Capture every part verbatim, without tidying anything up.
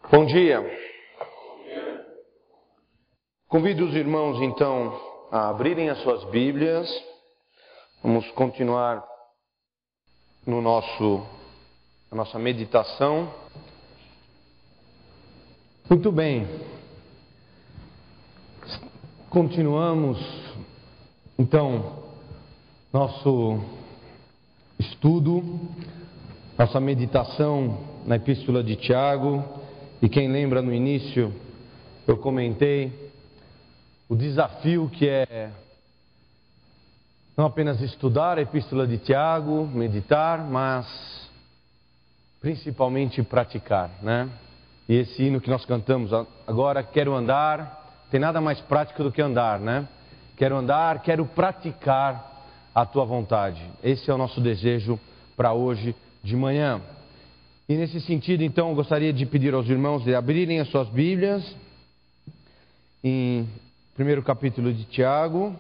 Bom dia. Convido os irmãos, então, a abrirem as suas Bíblias. Vamos continuar no nosso, na nossa meditação. Muito bem. Continuamos, então, nosso estudo, nossa meditação na Epístola de Tiago. E quem lembra no início, eu comentei o desafio que é não apenas estudar a Epístola de Tiago, meditar, mas principalmente praticar, né? E esse hino que nós cantamos agora, quero andar, tem nada mais prático do que andar, né? Quero andar, quero praticar a tua vontade. Esse é o nosso desejo para hoje de manhã. E nesse sentido, então, eu gostaria de pedir aos irmãos de abrirem as suas Bíblias em primeiro capítulo de Tiago.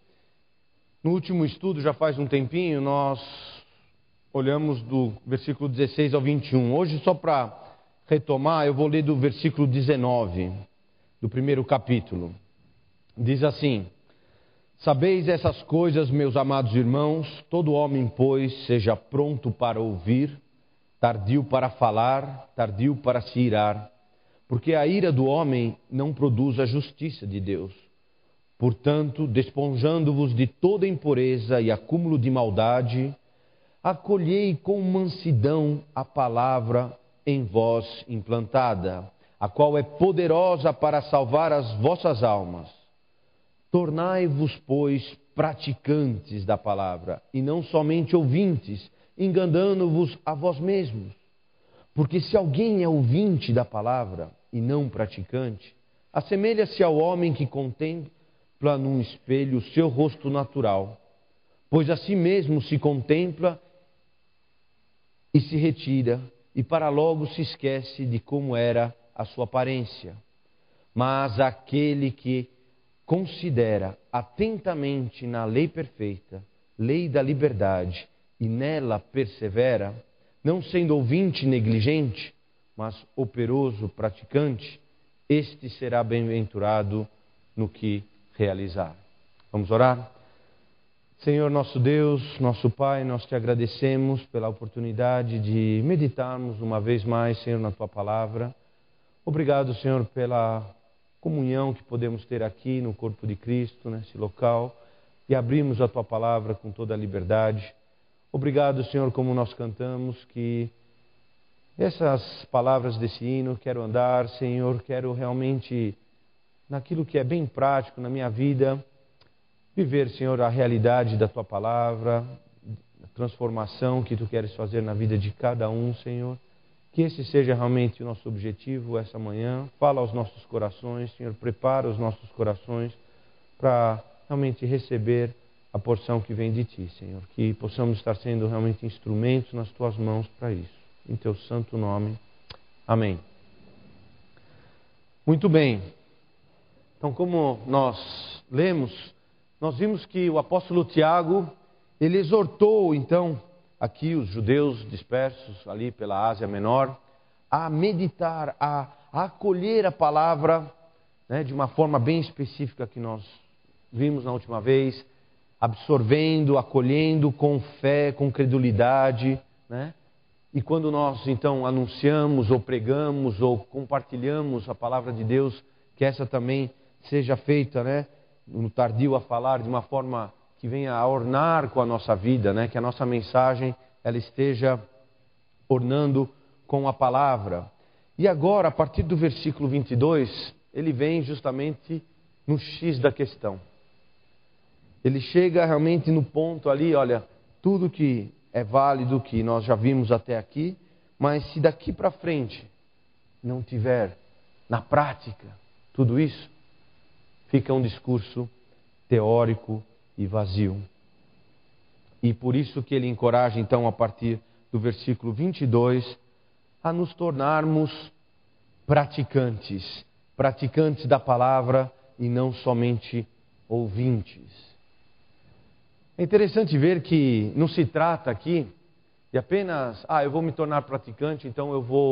No último estudo, já faz um tempinho, nós olhamos do versículo dezesseis ao vinte e um. Hoje, só para retomar, eu vou ler do versículo dezenove, do primeiro capítulo. Diz assim: sabeis essas coisas, meus amados irmãos, todo homem, pois, seja pronto para ouvir, tardio para falar, tardio para se irar, porque a ira do homem não produz a justiça de Deus. Portanto, despojando-vos de toda impureza e acúmulo de maldade, acolhei com mansidão a palavra em vós implantada, a qual é poderosa para salvar as vossas almas. Tornai-vos, pois, praticantes da palavra, e não somente ouvintes, enganando-vos a vós mesmos. Porque se alguém é ouvinte da palavra e não praticante, assemelha-se ao homem que contempla num espelho o seu rosto natural, pois a si mesmo se contempla e se retira, e para logo se esquece de como era a sua aparência. Mas aquele que considera atentamente na lei perfeita, lei da liberdade, e nela persevera, não sendo ouvinte negligente, mas operoso praticante, este será bem-aventurado no que realizar. Vamos orar? Senhor nosso Deus, nosso Pai, nós te agradecemos pela oportunidade de meditarmos uma vez mais, Senhor, na Tua Palavra. Obrigado, Senhor, pela comunhão que podemos ter aqui no corpo de Cristo, nesse local, e abrimos a Tua Palavra com toda a liberdade. Obrigado, Senhor, como nós cantamos, que essas palavras desse hino, quero andar, Senhor, quero realmente, naquilo que é bem prático na minha vida, viver, Senhor, a realidade da Tua Palavra, a transformação que Tu queres fazer na vida de cada um, Senhor. Que esse seja realmente o nosso objetivo essa manhã. Fala aos nossos corações, Senhor, prepara os nossos corações para realmente receber a porção que vem de Ti, Senhor. Que possamos estar sendo realmente instrumentos nas Tuas mãos para isso. Em Teu santo nome. Amém. Muito bem. Então, como nós lemos, nós vimos que o apóstolo Tiago, ele exortou, então, aqui os judeus dispersos ali pela Ásia Menor, a meditar, a, a acolher a palavra, né, de uma forma bem específica que nós vimos na última vez, absorvendo, acolhendo com fé, com credulidade, né? E quando nós então anunciamos ou pregamos ou compartilhamos a palavra de Deus, que essa também seja feita, né, no tardio a falar, de uma forma que venha a ornar com a nossa vida, né, que a nossa mensagem ela esteja ornando com a palavra. E agora, a partir do versículo vinte e dois, ele vem justamente no X da questão. Ele chega realmente no ponto ali, olha, tudo que é válido, que nós já vimos até aqui, mas se daqui para frente não tiver na prática tudo isso, fica um discurso teórico e vazio. E por isso que ele encoraja, então, a partir do versículo vinte e dois, a nos tornarmos praticantes, praticantes da palavra e não somente ouvintes. É interessante ver que não se trata aqui de apenas, ah, eu vou me tornar praticante, então eu vou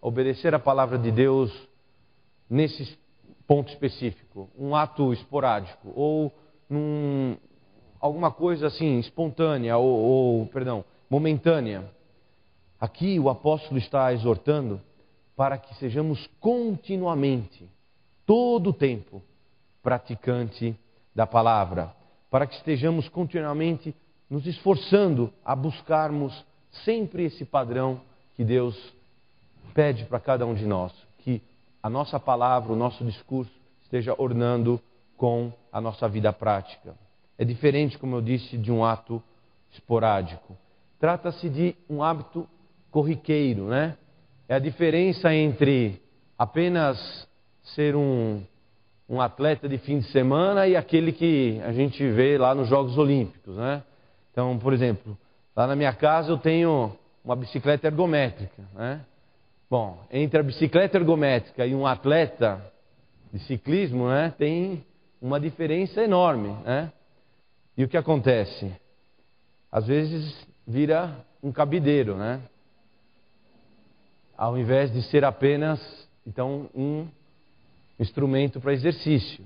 obedecer a palavra de Deus nesse ponto específico, um ato esporádico, ou num, alguma coisa assim, espontânea, ou, ou, perdão, momentânea. Aqui o apóstolo está exortando para que sejamos continuamente, todo o tempo, praticante da palavra, para que estejamos continuamente nos esforçando a buscarmos sempre esse padrão que Deus pede para cada um de nós, que a nossa palavra, o nosso discurso esteja ornando com a nossa vida prática. É diferente, como eu disse, de um ato esporádico. Trata-se de um hábito corriqueiro, né? É a diferença entre apenas ser um, um atleta de fim de semana e aquele que a gente vê lá nos Jogos Olímpicos, né? Então, por exemplo, lá na minha casa eu tenho uma bicicleta ergométrica, né? Bom, entre a bicicleta ergométrica e um atleta de ciclismo, né, tem uma diferença enorme, né? E o que acontece? Às vezes vira um cabideiro, né? Ao invés de ser apenas, então, um instrumento para exercício.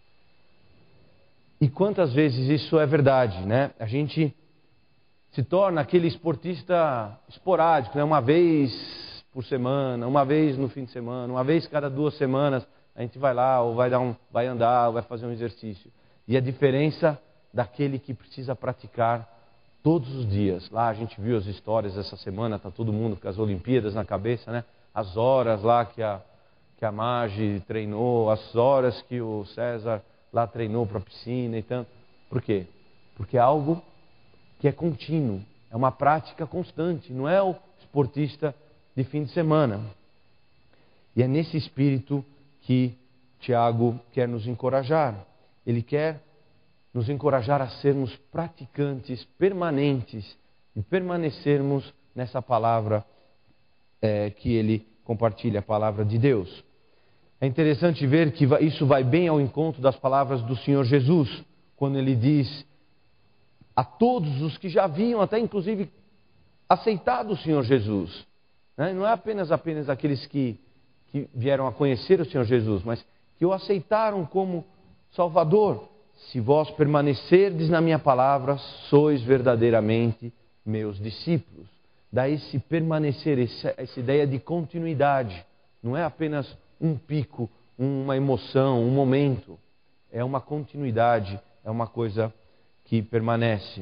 E quantas vezes isso é verdade, né? A gente se torna aquele esportista esporádico, né? Uma vez por semana, uma vez no fim de semana, uma vez cada duas semanas, a gente vai lá, ou vai, dar um, vai andar, ou vai fazer um exercício. E a diferença daquele que precisa praticar todos os dias. Lá a gente viu as histórias essa semana, está todo mundo com as Olimpíadas na cabeça, né? As horas lá que a, que a Magi treinou, as horas que o César lá treinou para a piscina e tanto. Por quê? Porque é algo que é contínuo, é uma prática constante, não é o esportista de fim de semana. E é nesse espírito que Tiago quer nos encorajar. Ele quer nos encorajar a sermos praticantes permanentes e permanecermos nessa palavra é, que ele compartilha, a palavra de Deus. É interessante ver que isso vai bem ao encontro das palavras do Senhor Jesus, quando ele diz a todos os que já haviam até inclusive aceitado o Senhor Jesus. Né? Não é apenas, apenas aqueles que, que vieram a conhecer o Senhor Jesus, mas que o aceitaram como Salvador. Se vós permanecerdes na minha palavra, sois verdadeiramente meus discípulos. Daí esse permanecer, essa, essa ideia de continuidade. Não é apenas um pico, uma emoção, um momento. É uma continuidade, é uma coisa que permanece.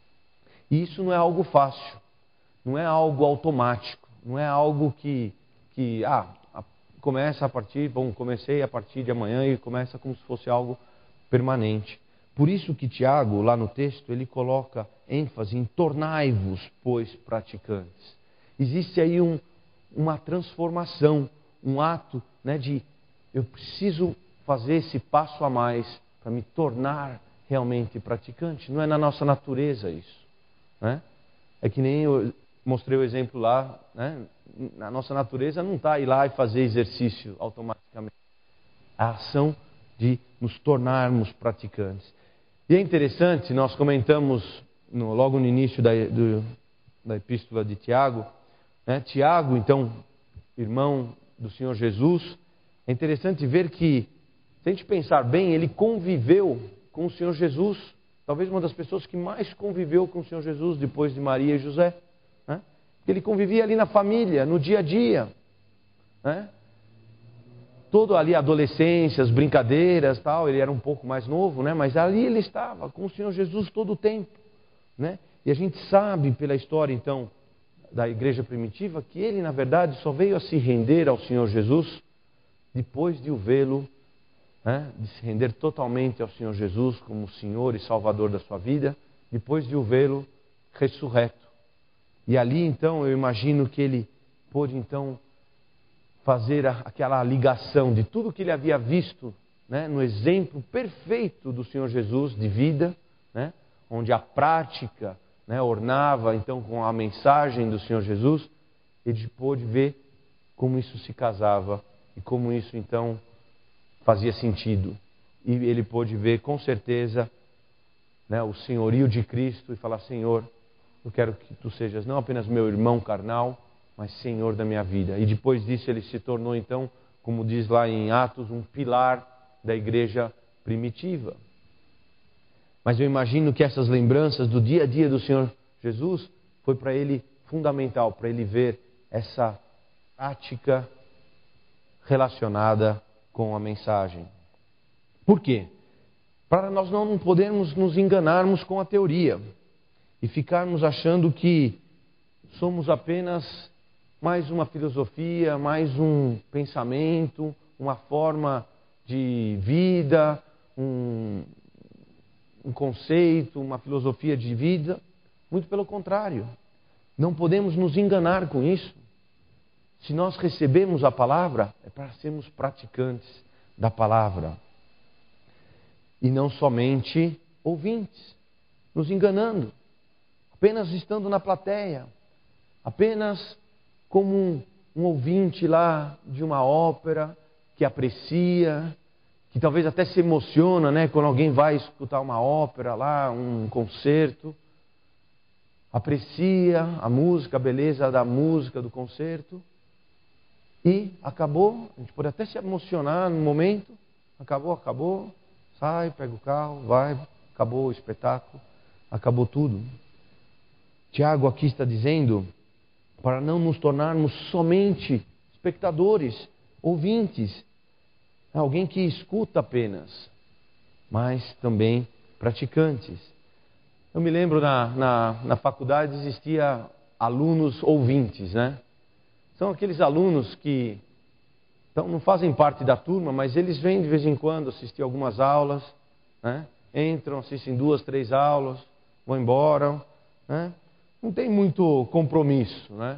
E isso não é algo fácil, não é algo automático, não é algo que, que ah, começa a partir, bom, comecei a partir de amanhã e começa como se fosse algo permanente. Por isso que Tiago, lá no texto, ele coloca ênfase em tornai-vos, pois, praticantes. Existe aí um, uma transformação, um ato, né, de eu preciso fazer esse passo a mais para me tornar realmente praticante. Não é na nossa natureza isso, né? É que nem eu mostrei o exemplo lá, né? Na nossa natureza não está ir lá e fazer exercício automaticamente. A ação de nos tornarmos praticantes. E é interessante, nós comentamos no, logo no início da, do, da epístola de Tiago, né? Tiago, então, irmão do Senhor Jesus, é interessante ver que, se a gente pensar bem, ele conviveu com o Senhor Jesus, talvez uma das pessoas que mais conviveu com o Senhor Jesus depois de Maria e José, né? Ele convivia ali na família, no dia a dia, né? Todo ali, adolescência, as brincadeiras, tal, ele era um pouco mais novo, né? Mas ali ele estava com o Senhor Jesus todo o tempo, né? E a gente sabe pela história, então, da igreja primitiva, que ele, na verdade, só veio a se render ao Senhor Jesus depois de o vê-lo, né? De se render totalmente ao Senhor Jesus como Senhor e Salvador da sua vida, depois de o vê-lo ressurreto. E ali, então, eu imagino que ele pôde, então, fazer a, aquela ligação de tudo que ele havia visto, né, no exemplo perfeito do Senhor Jesus de vida, né, onde a prática, né, ornava então com a mensagem do Senhor Jesus. Ele pôde ver como isso se casava e como isso então fazia sentido. E ele pôde ver com certeza, né, o senhorio de Cristo e falar: Senhor, eu quero que tu sejas não apenas meu irmão carnal, mas Senhor da minha vida. E depois disso ele se tornou então, como diz lá em Atos, um pilar da igreja primitiva. Mas eu imagino que essas lembranças do dia a dia do Senhor Jesus foi para ele fundamental, para ele ver essa prática relacionada com a mensagem. Por quê? Para nós não podermos nos enganarmos com a teoria e ficarmos achando que somos apenas mais uma filosofia, mais um pensamento, uma forma de vida, um, um conceito, uma filosofia de vida. Muito pelo contrário. Não podemos nos enganar com isso. Se nós recebemos a palavra, é para sermos praticantes da palavra. E não somente ouvintes, nos enganando, apenas estando na plateia, apenas como um, um ouvinte lá de uma ópera que aprecia, que talvez até se emociona, né, quando alguém vai escutar uma ópera lá, um concerto, aprecia a música, a beleza da música, do concerto, e acabou, a gente pode até se emocionar no momento, acabou, acabou, sai, pega o carro, vai, acabou o espetáculo, acabou tudo. Tiago aqui está dizendo para não nos tornarmos somente espectadores, ouvintes, alguém que escuta apenas, mas também praticantes. Eu me lembro na, na, na faculdade existia alunos ouvintes, né? São aqueles alunos que então, não fazem parte da turma, mas eles vêm de vez em quando assistir algumas aulas, né? Entram, assistem duas, três aulas, vão embora, né? Não tem muito compromisso, né?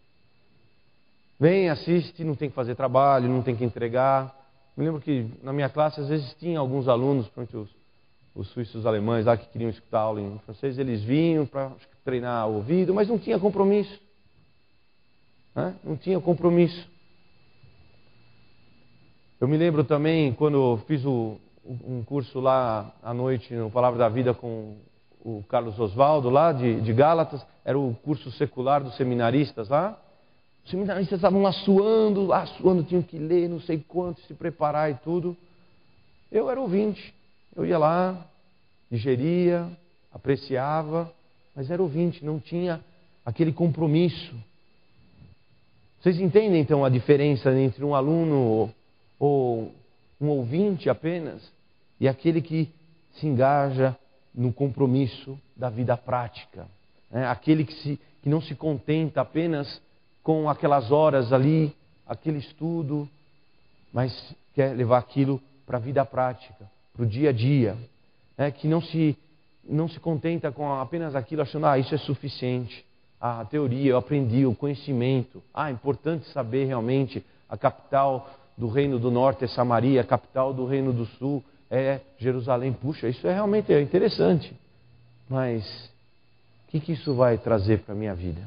Vem, assiste, não tem que fazer trabalho, não tem que entregar. Me lembro que na minha classe às vezes tinha alguns alunos, principalmente os, os suíços alemães lá que queriam escutar aula em francês, eles vinham para treinar o ouvido, mas não tinha compromisso, né? Não tinha compromisso. Eu me lembro também quando fiz o, um curso lá à noite no Palavra da Vida com o Carlos Osvaldo lá de, de Gálatas, era o curso secular dos seminaristas lá. Os seminaristas estavam lá suando, lá suando, tinham que ler, não sei quanto, se preparar e tudo. Eu era ouvinte, eu ia lá, digeria, apreciava, mas era ouvinte, não tinha aquele compromisso. Vocês entendem então a diferença entre um aluno ou um ouvinte apenas e aquele que se engaja no compromisso da vida prática, né? Aquele que, se, que não se contenta apenas com aquelas horas ali, aquele estudo, mas quer levar aquilo para a vida prática, para o dia a dia, né? Que não se, não se contenta com apenas aquilo achando, ah, isso é suficiente, ah, a teoria, eu aprendi, o conhecimento, ah, é importante saber realmente a capital do Reino do Norte é Samaria, a capital do Reino do Sul é Jerusalém. Puxa, isso é realmente interessante. Mas o que, que isso vai trazer para a minha vida?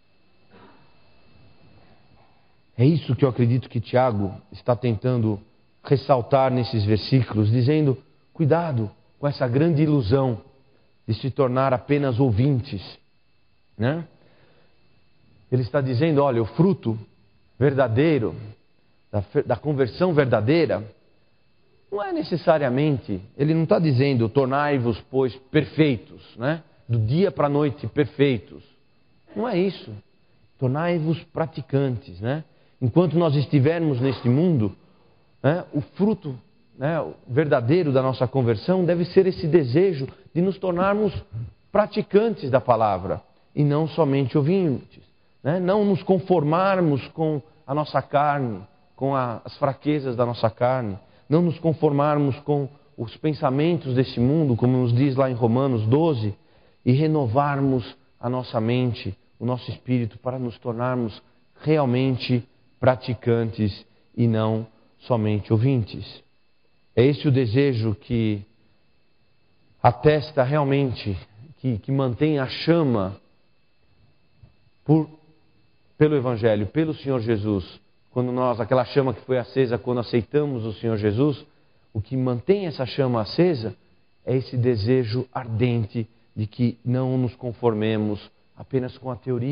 É isso que eu acredito que Tiago está tentando ressaltar nesses versículos, dizendo, cuidado com essa grande ilusão de se tornar apenas ouvintes, né? Ele está dizendo, olha, o fruto verdadeiro Da, da conversão verdadeira, não é necessariamente, ele não está dizendo, tornai-vos, pois, perfeitos, né? Do dia para a noite, perfeitos. Não é isso. Tornai-vos praticantes, né? Enquanto nós estivermos neste mundo, né, o fruto, né, o verdadeiro da nossa conversão deve ser esse desejo de nos tornarmos praticantes da palavra e não somente ouvintes, né? Não nos conformarmos com a nossa carne, com a, as fraquezas da nossa carne, não nos conformarmos com os pensamentos desse mundo, como nos diz lá em Romanos doze, e renovarmos a nossa mente, o nosso espírito, para nos tornarmos realmente praticantes e não somente ouvintes. É esse o desejo que atesta realmente, que, que mantém a chama por, pelo Evangelho, pelo Senhor Jesus. Quando nós, aquela chama que foi acesa quando aceitamos o Senhor Jesus, o que mantém essa chama acesa é esse desejo ardente de que não nos conformemos apenas com a teoria,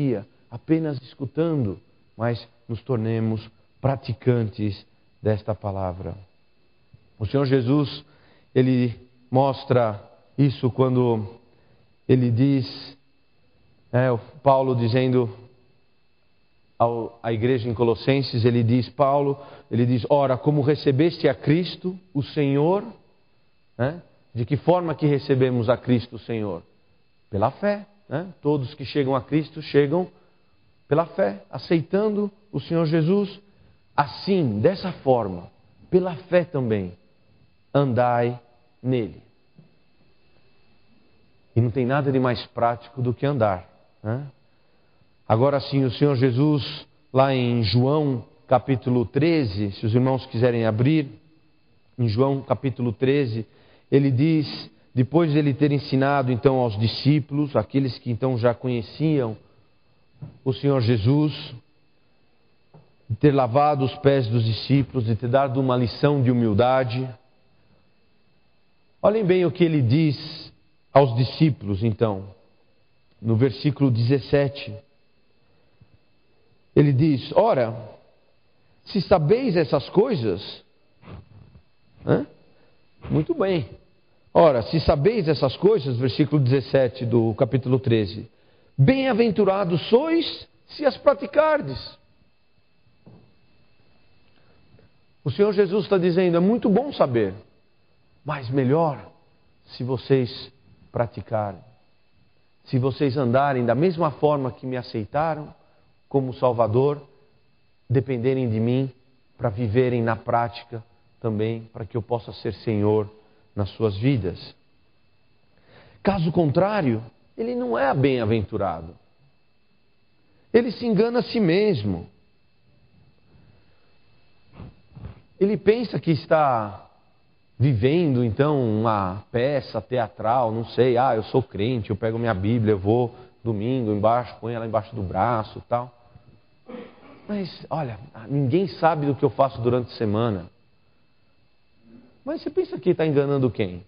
apenas escutando, mas nos tornemos praticantes desta palavra. O Senhor Jesus, Ele mostra isso quando Ele diz, é, o Paulo dizendo ao, à igreja em Colossenses, Ele diz, Paulo, Ele diz, ora, como recebeste a Cristo, o Senhor, né? De que forma que recebemos a Cristo, o Senhor? Pela fé, né? Todos que chegam a Cristo chegam pela fé, aceitando o Senhor Jesus. Assim, dessa forma, pela fé também, andai nele. E não tem nada de mais prático do que andar, né? Agora sim, o Senhor Jesus, lá em João capítulo treze, se os irmãos quiserem abrir, em João capítulo treze, Ele diz, depois de Ele ter ensinado então aos discípulos, aqueles que então já conheciam o Senhor Jesus, de ter lavado os pés dos discípulos, de ter dado uma lição de humildade. Olhem bem o que Ele diz aos discípulos então, no versículo dezessete. Ele diz, ora, se sabeis essas coisas, né? Muito bem. Ora, se sabeis essas coisas, versículo dezessete do capítulo treze, bem-aventurados sois se as praticardes. O Senhor Jesus está dizendo, é muito bom saber, mas melhor se vocês praticarem. Se vocês andarem da mesma forma que me aceitaram como Salvador, dependerem de mim para viverem na prática também, para que eu possa ser Senhor nas suas vidas. Caso contrário, ele não é bem-aventurado. Ele se engana a si mesmo. Ele pensa que está vivendo então uma peça teatral, não sei, ah, eu sou crente, eu pego minha Bíblia, eu vou domingo embaixo, ponho ela embaixo do braço e tal. Mas, olha, ninguém sabe do que eu faço durante a semana. Mas você pensa que está enganando quem?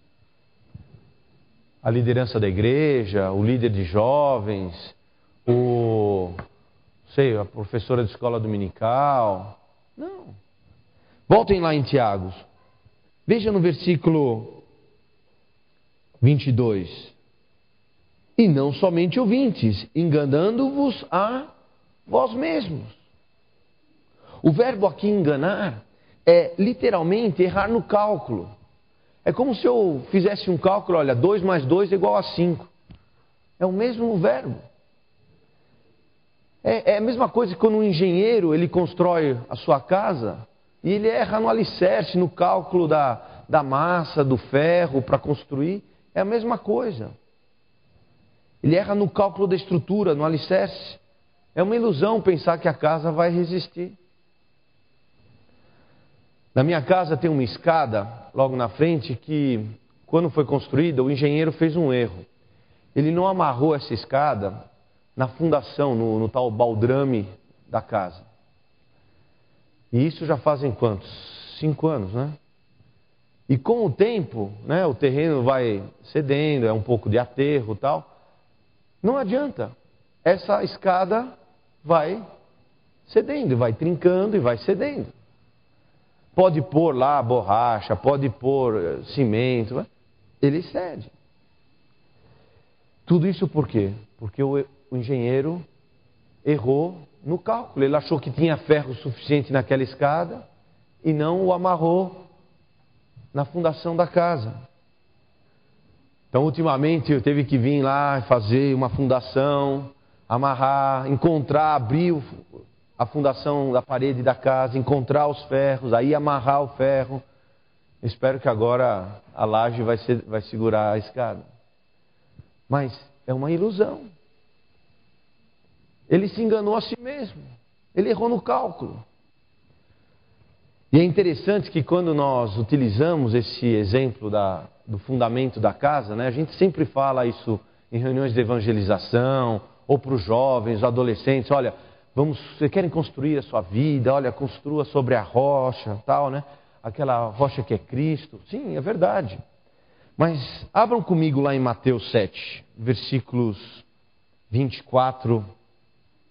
A liderança da igreja, o líder de jovens, o, sei, a professora de escola dominical? Não. Voltem lá em Tiago. Veja no versículo vinte e dois. E não somente ouvintes, enganando-vos a vós mesmos. O verbo aqui enganar é literalmente errar no cálculo. É como se eu fizesse um cálculo, olha, dois mais dois é igual a cinco. É o mesmo verbo. É, é a mesma coisa que quando um engenheiro ele constrói a sua casa e ele erra no alicerce, no cálculo da, da massa, do ferro para construir. É a mesma coisa. Ele erra no cálculo da estrutura, no alicerce. É uma ilusão pensar que a casa vai resistir. Na minha casa tem uma escada, logo na frente, que quando foi construída, o engenheiro fez um erro. Ele não amarrou essa escada na fundação, no, no tal baldrame da casa. E isso já fazem quantos? Cinco anos, né? E com o tempo, né, o terreno vai cedendo, é um pouco de aterro e tal. Não adianta. Essa escada vai cedendo, vai trincando e vai cedendo. Pode pôr lá borracha, pode pôr cimento, ele cede. Tudo isso por quê? Porque o, o engenheiro errou no cálculo. Ele achou que tinha ferro suficiente naquela escada e não o amarrou na fundação da casa. Então, ultimamente, eu teve que vir lá fazer uma fundação, amarrar, encontrar, abrir a fundação da parede da casa, encontrar os ferros, aí amarrar o ferro. Espero que agora a laje vai, ser, vai segurar a escada. Mas é uma ilusão. Ele se enganou a si mesmo. Ele errou no cálculo. E é interessante que quando nós utilizamos esse exemplo da, do fundamento da casa, né, a gente sempre fala isso em reuniões de evangelização, ou para os jovens, adolescentes, olha, vamos, vocês querem construir a sua vida, olha, construa sobre a rocha, tal, né? Aquela rocha que é Cristo. Sim, é verdade. Mas abram comigo lá em Mateus sete, versículos vinte e quatro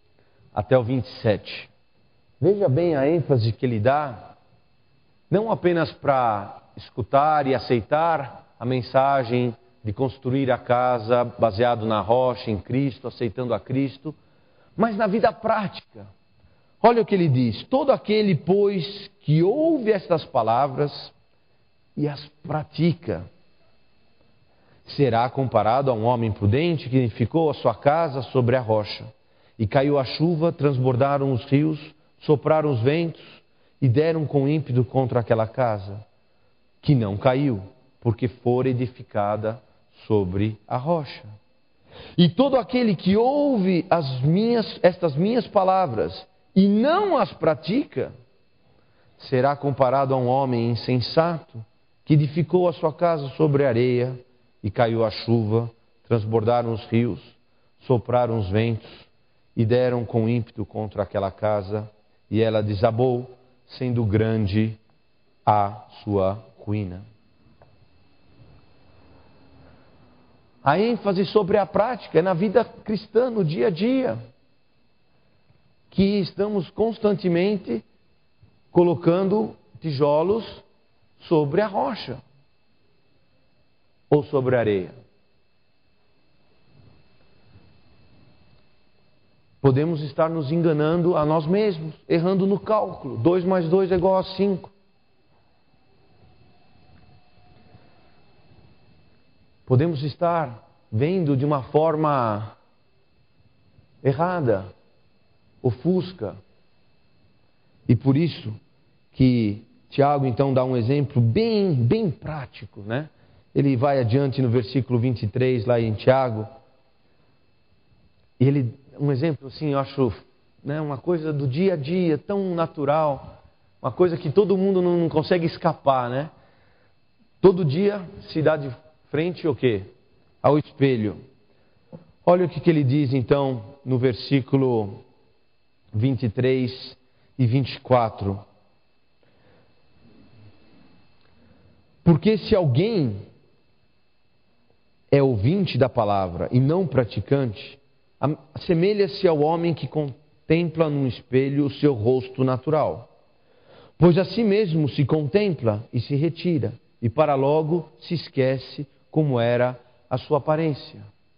até o vinte e sete. Veja bem a ênfase que ele dá, não apenas para escutar e aceitar a mensagem de construir a casa baseado na rocha, em Cristo, aceitando a Cristo, mas na vida prática. Olha o que ele diz: todo aquele, pois, que ouve estas palavras e as pratica, será comparado a um homem prudente que edificou a sua casa sobre a rocha. E caiu a chuva, transbordaram os rios, sopraram os ventos e deram com ímpeto contra aquela casa, que não caiu, porque fora edificada sobre a rocha. E todo aquele que ouve as minhas, estas minhas palavras e não as pratica, será comparado a um homem insensato que edificou a sua casa sobre a areia, e caiu a chuva, transbordaram os rios, sopraram os ventos e deram com ímpeto contra aquela casa, e ela desabou, sendo grande a sua ruína. A ênfase sobre a prática é na vida cristã, no dia a dia, que estamos constantemente colocando tijolos sobre a rocha ou sobre a areia. Podemos estar nos enganando a nós mesmos, errando no cálculo. dois mais dois é igual a cinco. Podemos estar vendo de uma forma errada, ofusca. E por isso que Tiago então dá um exemplo bem, bem prático, né? Ele vai adiante no versículo vinte e três, lá em Tiago, e ele, um exemplo assim, eu acho, né, uma coisa do dia a dia, tão natural, uma coisa que todo mundo não, não consegue escapar, né? Todo dia se dá de frente ao quê? Ao espelho. Olha o que, que ele diz então no versículo vinte e três e vinte e quatro. Porque se alguém é ouvinte da palavra e não praticante, assemelha-se ao homem que contempla num espelho o seu rosto natural. Pois a si mesmo se contempla e se retira, e para logo se esquece como era a sua aparência.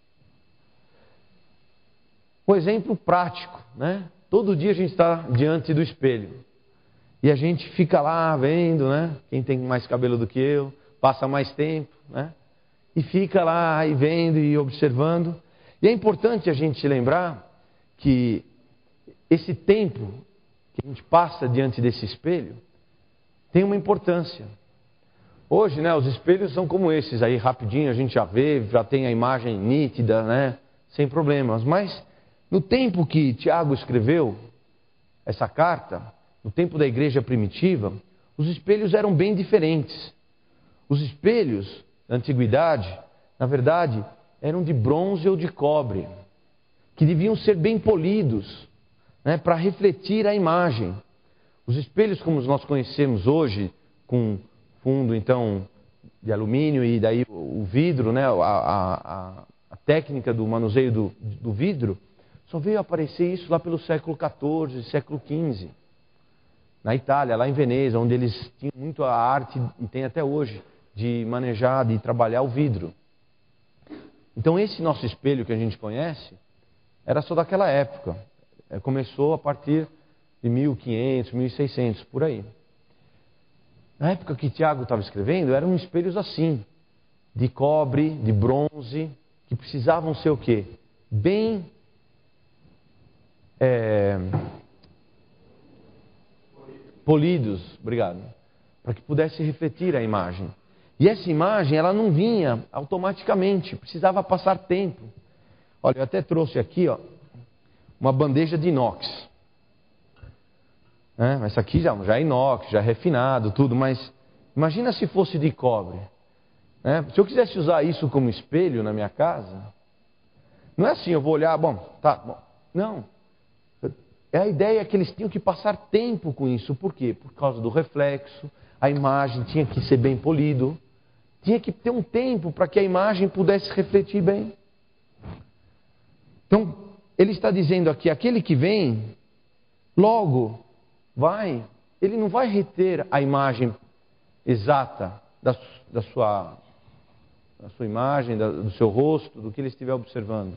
Um exemplo prático, né? Todo dia a gente está diante do espelho. E a gente fica lá vendo, né? Quem tem mais cabelo do que eu, passa mais tempo, né? E fica lá e vendo e observando. E é importante a gente lembrar que esse tempo que a gente passa diante desse espelho tem uma importância. Hoje, né, os espelhos são como esses aí, rapidinho a gente já vê, já tem a imagem nítida, né? Sem problemas. Mas no tempo que Tiago escreveu essa carta, no tempo da igreja primitiva, os espelhos eram bem diferentes. Os espelhos da antiguidade, na verdade, eram de bronze ou de cobre, que deviam ser bem polidos, né, para refletir a imagem. Os espelhos como nós conhecemos hoje, com fundo então de alumínio e daí o vidro, né, a, a, a técnica do manuseio do, do vidro, só veio aparecer isso lá pelo século quatorze, século quinze. Na Itália, lá em Veneza, onde eles tinham muito a arte, e tem até hoje, de manejar, de trabalhar o vidro. Então esse nosso espelho que a gente conhece, era só daquela época. Começou a partir de mil e quinhentos, mil e seiscentos, por aí. Na época que Tiago estava escrevendo, eram espelhos assim, de cobre, de bronze, que precisavam ser o quê? Bem... É, polidos, obrigado, para que pudesse refletir a imagem. E essa imagem, ela não vinha automaticamente, precisava passar tempo. Olha, eu até trouxe aqui, ó, uma bandeja de inox. É, essa aqui já, já é inox, já é refinado, tudo, mas imagina se fosse de cobre. É, se eu quisesse usar isso como espelho na minha casa, não é assim, eu vou olhar, bom, tá, bom, não. É a ideia que eles tinham que passar tempo com isso. Por quê? Por causa do reflexo, a imagem tinha que ser bem polido, tinha que ter um tempo para que a imagem pudesse refletir bem. Então, ele está dizendo aqui, aquele que vem, logo vai, ele não vai reter a imagem exata da, da, sua, da sua imagem, da, do seu rosto, do que ele estiver observando.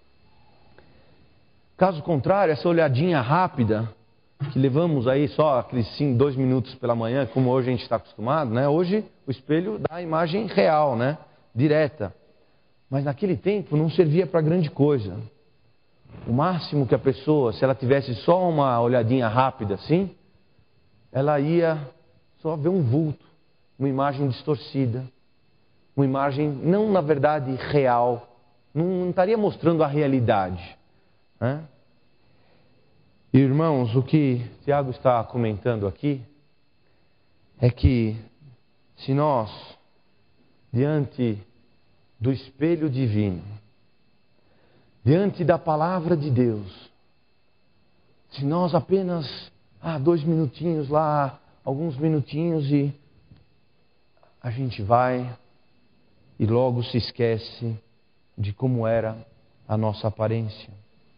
Caso contrário, essa olhadinha rápida, que levamos aí só aqueles cinco, dois minutos pela manhã, como hoje a gente está acostumado, né? Hoje o espelho dá a imagem real, né? Direta. Mas naquele tempo não servia para grande coisa. O máximo que a pessoa, se ela tivesse só uma olhadinha rápida assim, ela ia só ver um vulto, uma imagem distorcida, uma imagem não na verdade real, não, não estaria mostrando a realidade. Né? Irmãos, o que Tiago está comentando aqui é que se nós, diante do espelho divino, diante da palavra de Deus, se nós apenas, ah, dois minutinhos lá, alguns minutinhos e a gente vai e logo se esquece de como era a nossa aparência.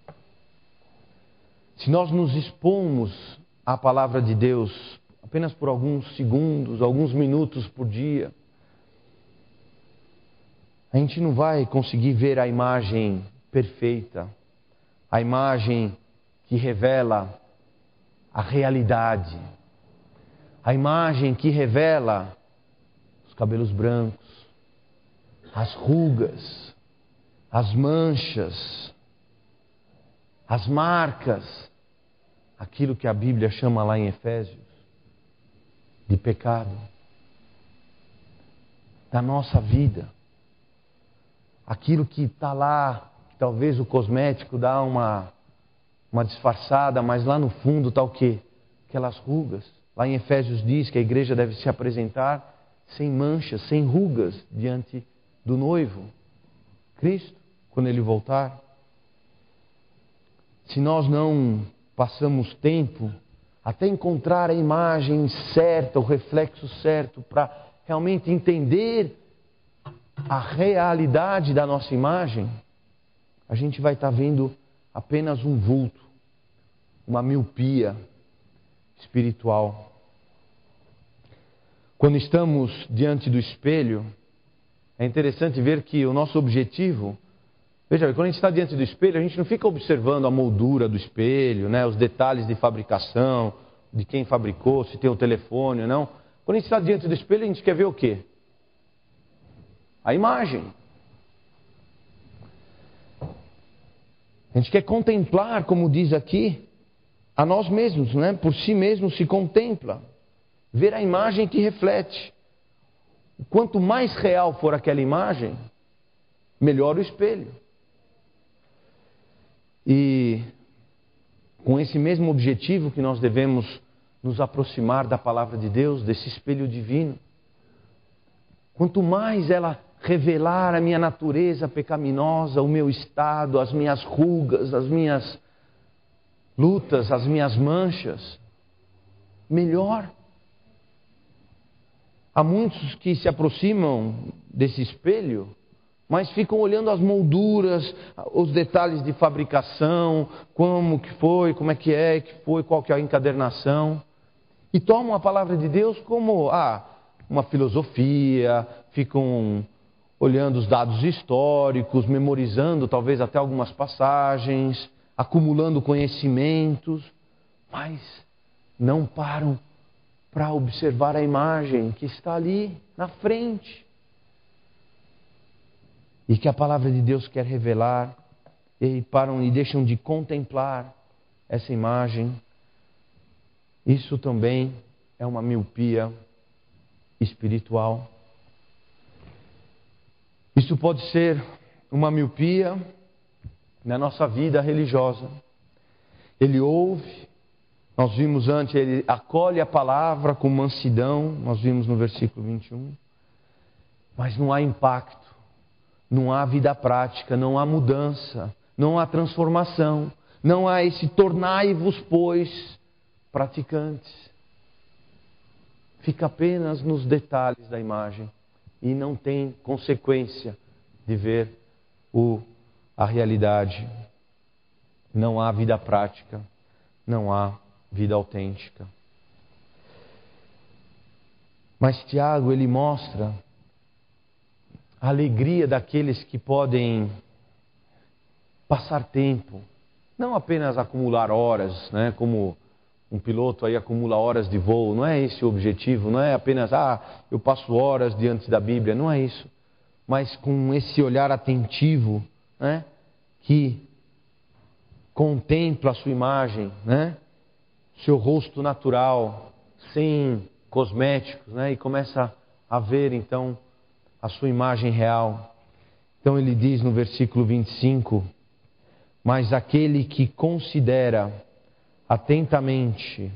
Se nós nos expomos à palavra de Deus apenas por alguns segundos, alguns minutos por dia, a gente não vai conseguir ver a imagem perfeita, a imagem que revela a realidade, a imagem que revela os cabelos brancos, as rugas, as manchas, as marcas, aquilo que a Bíblia chama lá em Efésios de pecado, da nossa vida. Aquilo que está lá, que talvez o cosmético dá uma, uma disfarçada, mas lá no fundo está o quê? Aquelas rugas. Lá em Efésios diz que a igreja deve se apresentar sem manchas, sem rugas, diante do noivo, Cristo, quando Ele voltar. Se nós não passamos tempo até encontrar a imagem certa, o reflexo certo, para realmente entender a realidade da nossa imagem, a gente vai estar vendo apenas um vulto, uma miopia espiritual. Quando estamos diante do espelho, é interessante ver que o nosso objetivo, veja, quando a gente está diante do espelho, a gente não fica observando a moldura do espelho, né, os detalhes de fabricação, de quem fabricou, se tem o telefone ou não. Quando a gente está diante do espelho, a gente quer ver o quê? A imagem. A gente quer contemplar, como diz aqui, a nós mesmos, né? Por si mesmo se contempla. Ver a imagem que reflete. Quanto mais real for aquela imagem, melhor o espelho. E com esse mesmo objetivo que nós devemos nos aproximar da palavra de Deus, desse espelho divino. Quanto mais ela revelar a minha natureza pecaminosa, o meu estado, as minhas rugas, as minhas lutas, as minhas manchas, melhor. Há muitos que se aproximam desse espelho, mas ficam olhando as molduras, os detalhes de fabricação, como que foi, como é que é, que foi, qual que é a encadernação, e tomam a palavra de Deus como ah, uma filosofia, ficam olhando os dados históricos, memorizando talvez até algumas passagens, acumulando conhecimentos, mas não param para observar a imagem que está ali na frente. E que a palavra de Deus quer revelar, e param e deixam de contemplar essa imagem. Isso também é uma miopia espiritual. Isso pode ser uma miopia na nossa vida religiosa. Ele ouve, nós vimos antes, ele acolhe a palavra com mansidão, nós vimos no versículo vinte e um, mas não há impacto, não há vida prática, não há mudança, não há transformação, não há esse tornai-vos, pois, praticantes. Fica apenas nos detalhes da imagem. E não tem consequência de ver o, a realidade. não há vida prática, não há vida autêntica. Mas Tiago, ele mostra a alegria daqueles que podem passar tempo, não apenas acumular horas, né, como um piloto aí acumula horas de voo. Não é esse o objetivo, não é apenas, ah, eu passo horas diante da Bíblia, não é isso. Mas com esse olhar atentivo, né, que contempla a sua imagem, né, seu rosto natural, sem cosméticos, né, e começa a ver então a sua imagem real. Então ele diz no versículo vinte e cinco, mas aquele que considera atentamente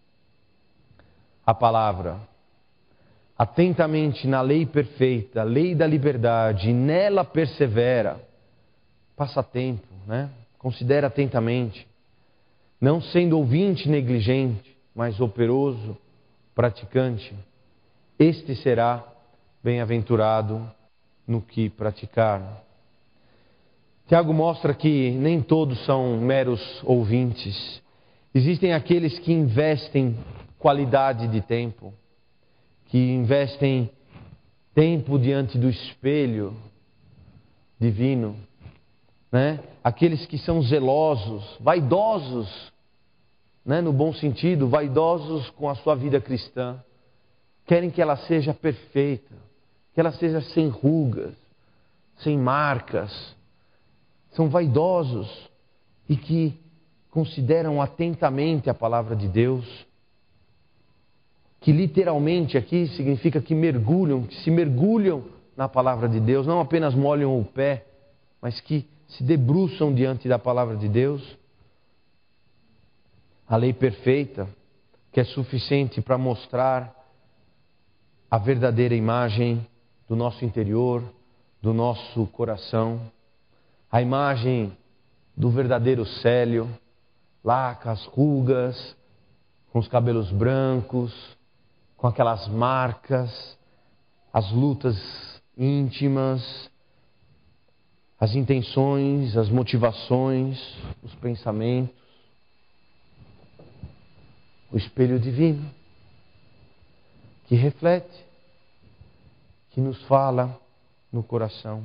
a palavra, atentamente na lei perfeita, a lei da liberdade, e nela persevera, passa tempo, né? Considera atentamente, não sendo ouvinte negligente, mas operoso, praticante, este será bem-aventurado no que praticar. Tiago mostra que nem todos são meros ouvintes. Existem aqueles que investem qualidade de tempo, que investem tempo diante do espelho divino, né? Aqueles que são zelosos, vaidosos, né? No bom sentido, vaidosos com a sua vida cristã, querem que ela seja perfeita, que ela seja sem rugas, sem marcas. São vaidosos e que consideram atentamente a palavra de Deus, que literalmente aqui significa que mergulham, que se mergulham na palavra de Deus, não apenas molham o pé, mas que se debruçam diante da palavra de Deus. A lei perfeita, que é suficiente para mostrar a verdadeira imagem do nosso interior, do nosso coração, a imagem do verdadeiro Célio, lá com as rugas, com os cabelos brancos, com aquelas marcas, as lutas íntimas, as intenções, as motivações, os pensamentos. O espelho divino, que reflete, que nos fala no coração.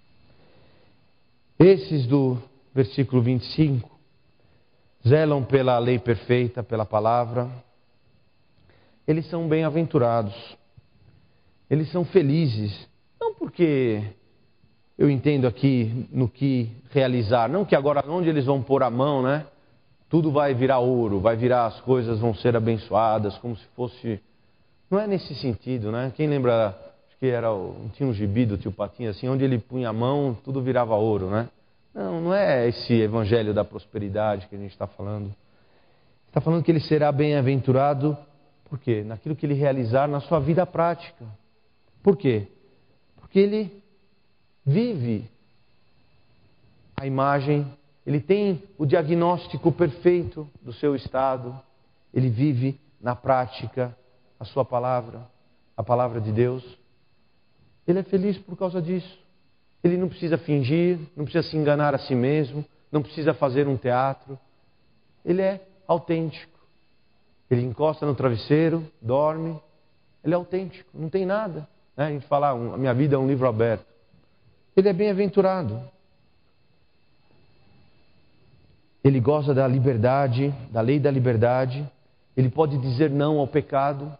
Esses do versículo vinte e cinco zelam pela lei perfeita, pela palavra. Eles são bem-aventurados. Eles são felizes. Não porque eu entendo aqui no que realizar. Não que agora onde eles vão pôr a mão, né? Tudo vai virar ouro, vai virar, as coisas vão ser abençoadas, como se fosse... Não é nesse sentido, né? Quem lembra... que era o, tinha um gibi do tio Patinho, assim, onde ele punha a mão, tudo virava ouro, né? Não, não é esse evangelho da prosperidade que a gente está falando. Está falando que ele será bem-aventurado, por quê? Naquilo que ele realizar na sua vida prática. Por quê? Porque ele vive a imagem, ele tem o diagnóstico perfeito do seu estado, ele vive na prática a sua palavra, a palavra de Deus. Ele é feliz por causa disso. Ele não precisa fingir, não precisa se enganar a si mesmo, não precisa fazer um teatro. Ele é autêntico. Ele encosta no travesseiro, dorme. Ele é autêntico, não tem nada. Né? A gente fala, a minha vida é um livro aberto. Ele é bem-aventurado. Ele goza da liberdade, da lei da liberdade. Ele pode dizer não ao pecado.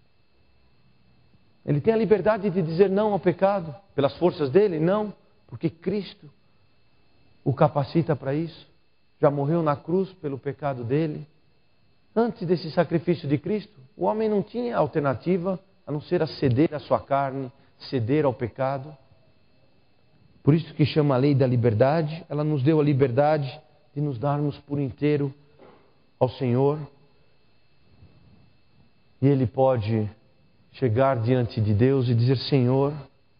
Ele tem a liberdade de dizer não ao pecado, pelas forças dele? Não, porque Cristo o capacita para isso. Já morreu na cruz pelo pecado dele. Antes desse sacrifício de Cristo, o homem não tinha alternativa a não ser a ceder à sua carne, ceder ao pecado. Por isso que chama a lei da liberdade. Ela nos deu a liberdade de nos darmos por inteiro ao Senhor. E Ele pode chegar diante de Deus e dizer: Senhor,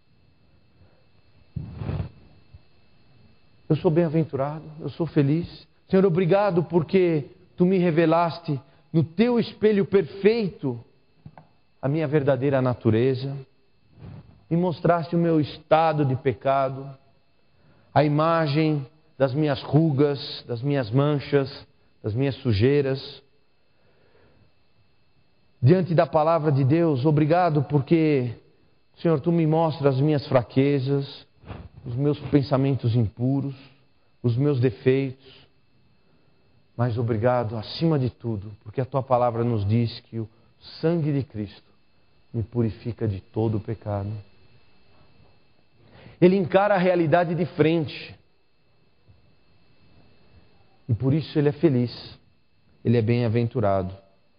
eu sou bem-aventurado, eu sou feliz. Senhor, obrigado porque Tu me revelaste no Teu espelho perfeito a minha verdadeira natureza. Me mostraste o meu estado de pecado, a imagem das minhas rugas, das minhas manchas, das minhas sujeiras. Diante da palavra de Deus, obrigado porque, Senhor, Tu me mostras as minhas fraquezas, os meus pensamentos impuros, os meus defeitos. Mas obrigado, acima de tudo, porque a Tua palavra nos diz que o sangue de Cristo me purifica de todo o pecado. Ele encara a realidade de frente. E por isso ele é feliz. Ele é bem-aventurado.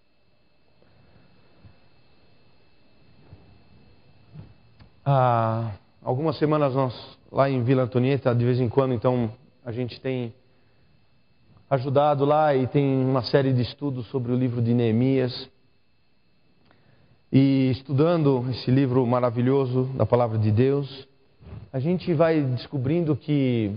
Há algumas semanas nós, lá em Vila Antonieta, de vez em quando, então, a gente tem ajudado lá e tem uma série de estudos sobre o livro de Neemias. E estudando esse livro maravilhoso da Palavra de Deus, a gente vai descobrindo que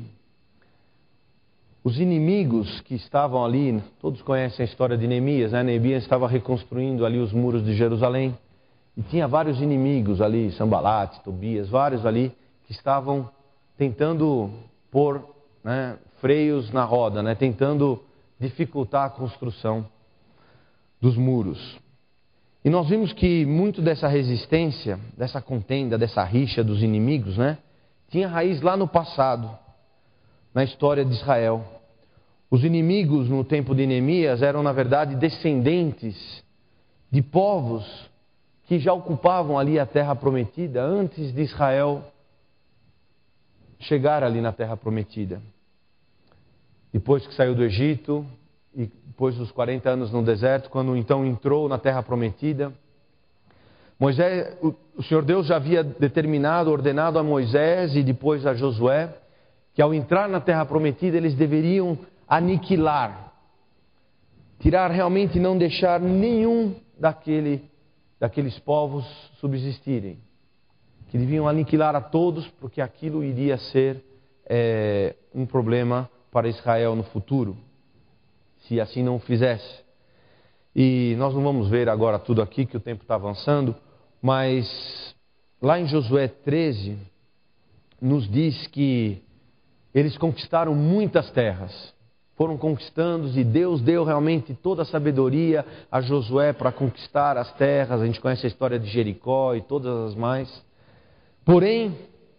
os inimigos que estavam ali, todos conhecem a história de Neemias, né? Neemias estava reconstruindo ali os muros de Jerusalém. E tinha vários inimigos ali, Sambalate, Tobias, vários ali, que estavam tentando pôr, né, freios na roda, né, tentando dificultar a construção dos muros. E nós vimos que muito dessa resistência, dessa contenda, dessa rixa dos inimigos, né, tinha raiz lá no passado, na história de Israel. Os inimigos no tempo de Neemias eram, na verdade, descendentes de povos que já ocupavam ali a terra prometida antes de Israel chegar ali na terra prometida. Depois que saiu do Egito, e depois dos quarenta anos no deserto, quando então entrou na terra prometida, Moisés, o, o Senhor Deus já havia determinado, ordenado a Moisés e depois a Josué, que ao entrar na terra prometida eles deveriam aniquilar, tirar realmente, não deixar nenhum daquele daqueles povos subsistirem, que deviam aniquilar a todos, porque aquilo iria ser é, um problema para Israel no futuro, se assim não fizesse. E nós não vamos ver agora tudo aqui, que o tempo está avançando, mas lá em Josué treze, nos diz que eles conquistaram muitas terras. Foram conquistando e Deus deu realmente toda a sabedoria a Josué para conquistar as terras. A gente conhece a história de Jericó e todas as mais. Porém,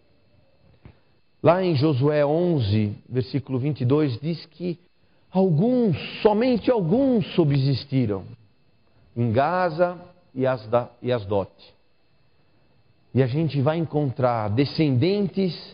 lá em Josué onze, versículo vinte e dois, diz que alguns, somente alguns subsistiram em Gaza e Asda, e Asdote. E a gente vai encontrar descendentes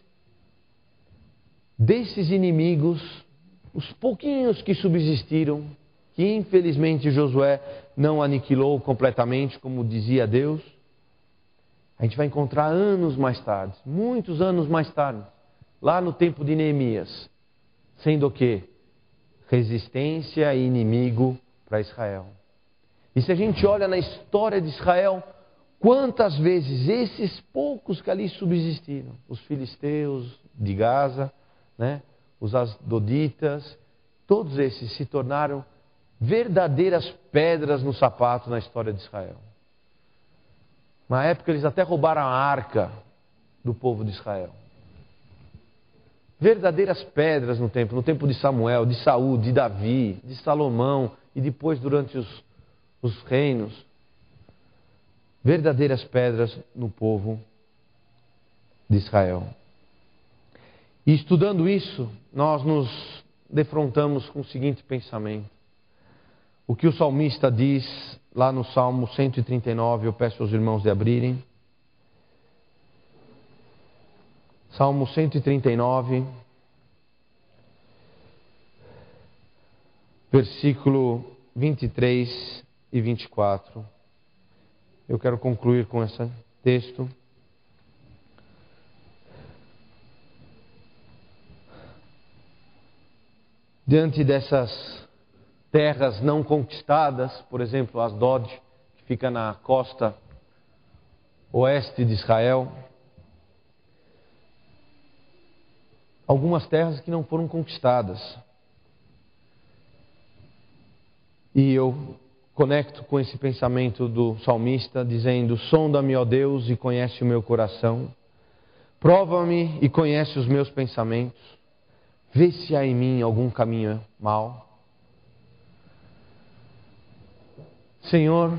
desses inimigos, os pouquinhos que subsistiram, que infelizmente Josué não aniquilou completamente, como dizia Deus. A gente vai encontrar anos mais tarde, muitos anos mais tarde, lá no tempo de Neemias, sendo o quê? Resistência e inimigo para Israel. E se a gente olha na história de Israel, quantas vezes esses poucos que ali subsistiram, os filisteus de Gaza, né? Os asdoditas, todos esses se tornaram verdadeiras pedras no sapato na história de Israel. Na época eles até roubaram a arca do povo de Israel. Verdadeiras pedras no tempo, no tempo de Samuel, de Saul, de Davi, de Salomão e depois durante os, os reinos. Verdadeiras pedras no povo de Israel. E estudando isso, nós nos defrontamos com o seguinte pensamento. O que o salmista diz lá no Salmo cento e trinta e nove, eu peço aos irmãos de abrirem. Salmo cento e trinta e nove, versículo vinte e três e vinte e quatro. Eu quero concluir com esse texto. Diante dessas terras não conquistadas, por exemplo, Asdod, que fica na costa oeste de Israel, algumas terras que não foram conquistadas. E eu conecto com esse pensamento do salmista, dizendo: sonda-me, ó Deus, e conhece o meu coração, prova-me e conhece os meus pensamentos. Vê se há em mim algum caminho mau. Senhor,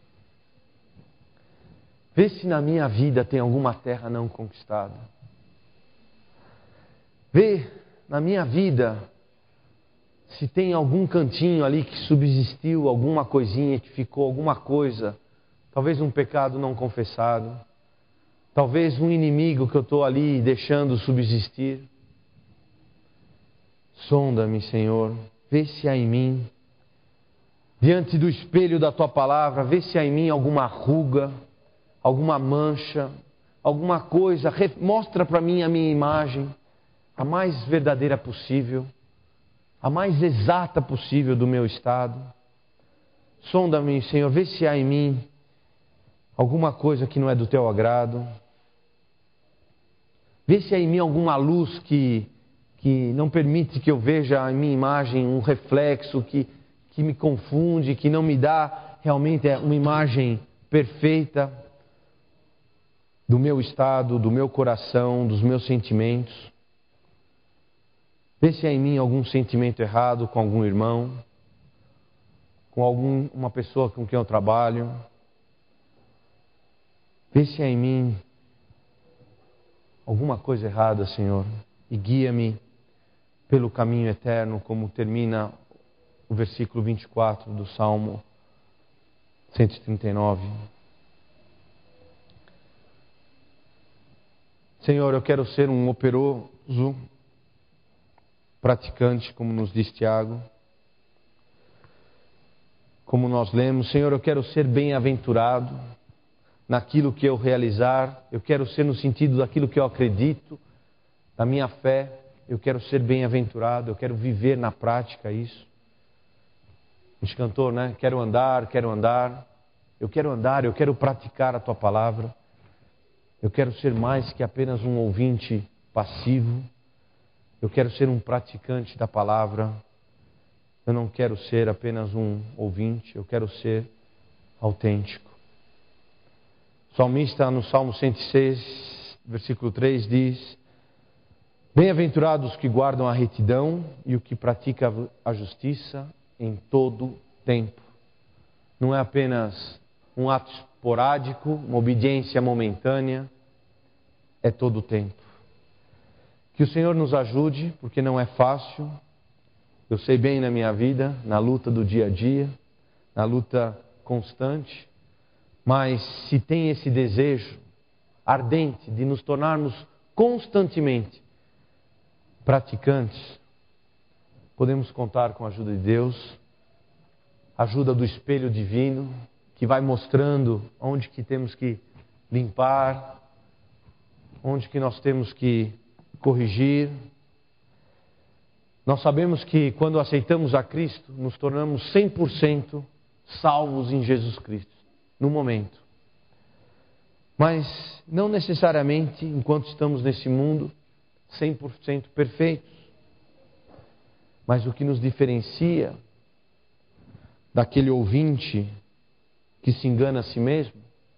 vê se na minha vida tem alguma terra não conquistada. Vê na minha vida se tem algum cantinho ali que subsistiu, alguma coisinha que ficou, alguma coisa. Talvez um pecado não confessado. Talvez um inimigo que eu estou ali deixando subsistir. Sonda-me, Senhor, vê se há em mim, diante do espelho da Tua palavra, vê se há em mim alguma ruga, alguma mancha, alguma coisa. Mostra para mim a minha imagem, a mais verdadeira possível, a mais exata possível do meu estado. Sonda-me, Senhor, vê se há em mim alguma coisa que não é do Teu agrado. Vê se há em mim alguma luz que... que não permite que eu veja em minha imagem um reflexo que, que me confunde, que não me dá realmente uma imagem perfeita do meu estado, do meu coração, dos meus sentimentos. Vê se há em mim algum sentimento errado com algum irmão, com algum, uma pessoa com quem eu trabalho. Vê se há em mim alguma coisa errada, Senhor, e guia-me pelo caminho eterno, como termina o versículo vinte e quatro do Salmo cento e trinta e nove. Senhor, eu quero ser um operoso praticante, como nos diz Tiago. Como nós lemos, Senhor, eu quero ser bem-aventurado naquilo que eu realizar. Eu quero ser no sentido daquilo que eu acredito, da minha fé. Eu quero ser bem-aventurado, eu quero viver na prática isso. A gente cantou, né? Quero andar, quero andar. Eu quero andar, eu quero praticar a Tua palavra. Eu quero ser mais que apenas um ouvinte passivo. Eu quero ser um praticante da palavra. Eu não quero ser apenas um ouvinte, eu quero ser autêntico. O salmista no Salmo cento e seis, versículo três diz: bem-aventurados os que guardam a retidão e o que pratica a justiça em todo tempo. Não é apenas um ato esporádico, uma obediência momentânea, é todo o tempo. Que o Senhor nos ajude, porque não é fácil. Eu sei bem na minha vida, na luta do dia a dia, na luta constante, mas se tem esse desejo ardente de nos tornarmos constantemente praticantes, podemos contar com a ajuda de Deus, a ajuda do espelho divino, que vai mostrando onde que temos que limpar, onde que nós temos que corrigir. Nós sabemos que quando aceitamos a Cristo, nos tornamos cem por cento salvos em Jesus Cristo, no momento. Mas não necessariamente, enquanto estamos nesse mundo, cem por cento perfeitos. Mas o que nos diferencia daquele ouvinte que se engana a si mesmo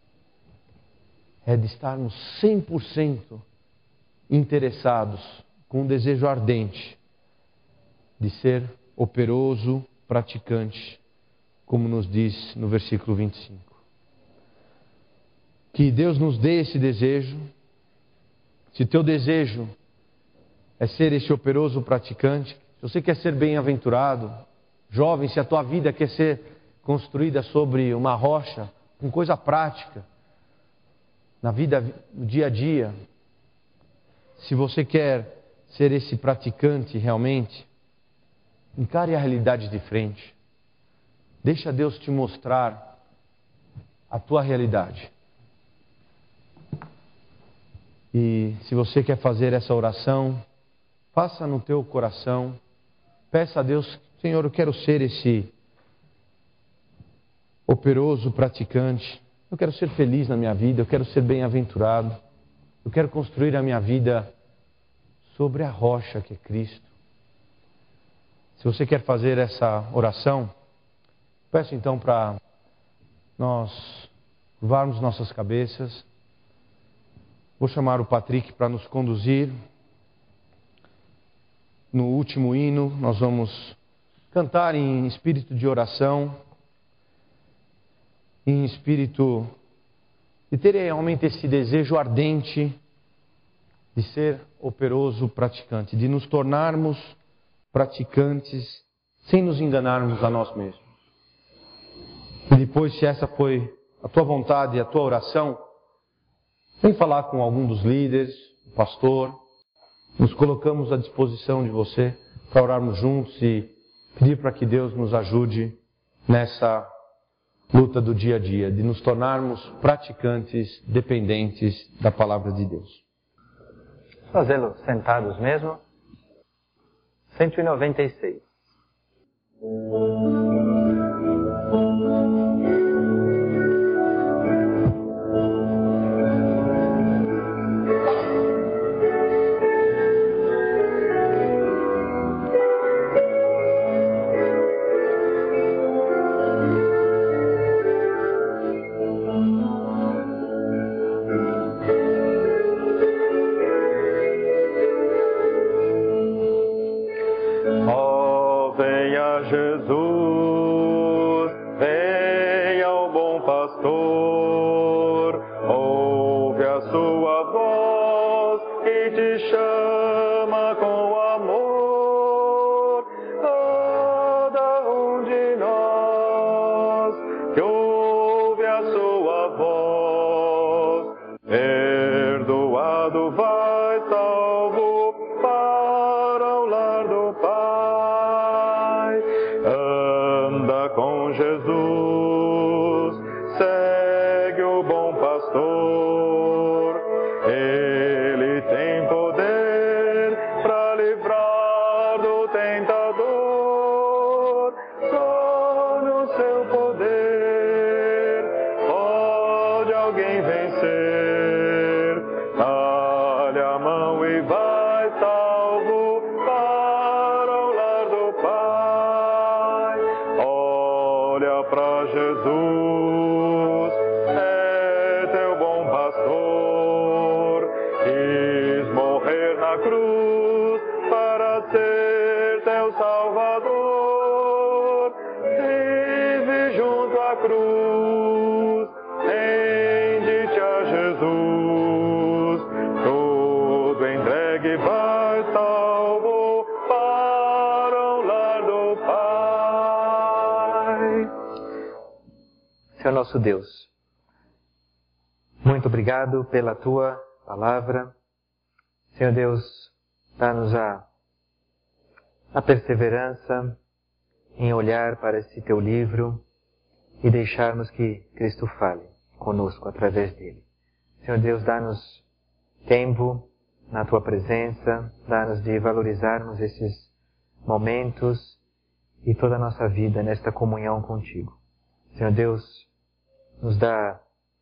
é de estarmos cem por cento interessados, com um desejo ardente de ser operoso, praticante, como nos diz no versículo vinte e cinco. Que Deus nos dê esse desejo. Se teu desejo é ser esse operoso praticante, se você quer ser bem-aventurado, jovem, se a tua vida quer ser construída sobre uma rocha, com coisa prática, na vida, no dia a dia, se você quer ser esse praticante realmente, encare a realidade de frente. Deixa Deus te mostrar a tua realidade. E se você quer fazer essa oração, faça no teu coração. Peça a Deus: Senhor, eu quero ser esse operoso praticante. Eu quero ser feliz na minha vida, eu quero ser bem-aventurado. Eu quero construir a minha vida sobre a rocha que é Cristo. Se você quer fazer essa oração, peço então para nós curvarmos nossas cabeças. Vou chamar o Patrick para nos conduzir no último hino, nós vamos cantar em espírito de oração, em espírito de ter realmente esse desejo ardente de ser operoso praticante, de nos tornarmos praticantes sem nos enganarmos a nós mesmos. E depois, se essa foi a tua vontade e a tua oração, vem falar com algum dos líderes, o pastor. Nos colocamos à disposição de você para orarmos juntos e pedir para que Deus nos ajude nessa luta do dia a dia, de nos tornarmos praticantes, dependentes da palavra de Deus. Fazê-lo sentados mesmo. cento e noventa e seis. Senhor nosso Deus, muito obrigado pela Tua palavra. Senhor Deus, dá-nos a, a perseverança em olhar para esse Teu livro e deixarmos que Cristo fale conosco através dele. Senhor Deus, dá-nos tempo na Tua presença, dá-nos de valorizarmos esses momentos e toda a nossa vida nesta comunhão contigo. Senhor Deus, nos dá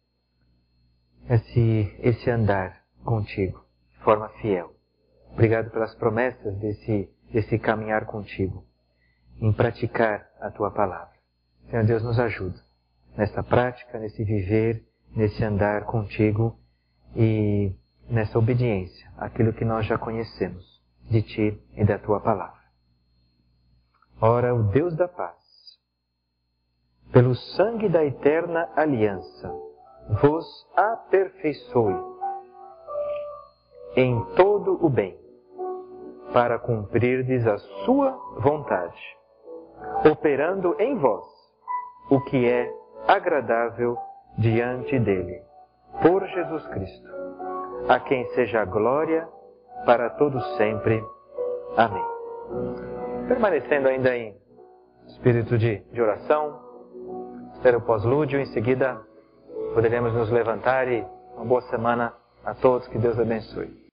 esse, esse andar contigo, de forma fiel. Obrigado pelas promessas desse, desse caminhar contigo, em praticar a Tua palavra. Senhor Deus, nos ajuda nessa prática, nesse viver, nesse andar contigo e nessa obediência àquilo que nós já conhecemos de Ti e da Tua palavra. Ora, o Deus da paz, pelo sangue da eterna aliança, vos aperfeiçoe em todo o bem, para cumprirdes a sua vontade, operando em vós o que é agradável diante dele, por Jesus Cristo, a quem seja a glória para todos sempre. Amém. Permanecendo ainda em espírito de, de oração, ter o pós-lúdio, em seguida poderemos nos levantar e uma boa semana a todos, que Deus abençoe.